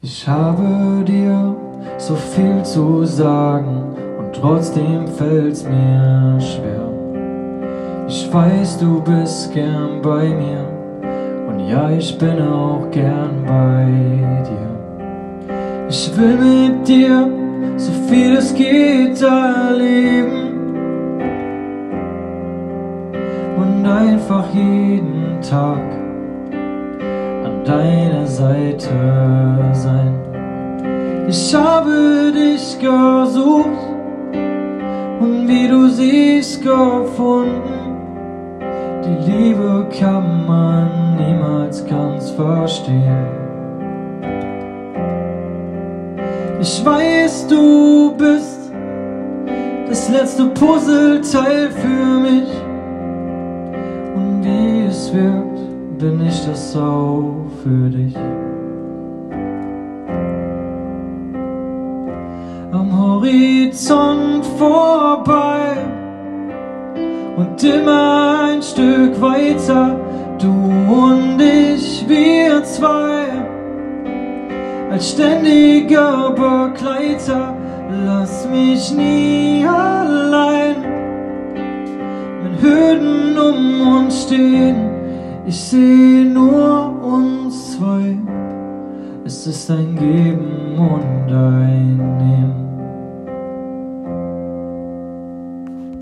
Ich habe dir so viel zu sagen und trotzdem fällt's mir schwer. Ich weiß, du bist gern bei mir und ja, ich bin auch gern bei dir. Ich will mit dir so viel es geht erleben und einfach jeden Tag an deiner Seite sein. Ich habe dich gesucht und wie du siehst gefunden. Die Liebe kann man niemals ganz verstehen. Ich weiß, du bist das letzte Puzzleteil für mich. Und wie es wirkt, bin ich das auch für dich. Am Horizont vorbei und immer ein Stück weiter, du und ich, wir zwei, als ständiger Begleiter. Lass mich nie allein, wenn Hürden um uns stehen, ich seh nur uns zwei. Es ist ein Geben und ein Nehmen.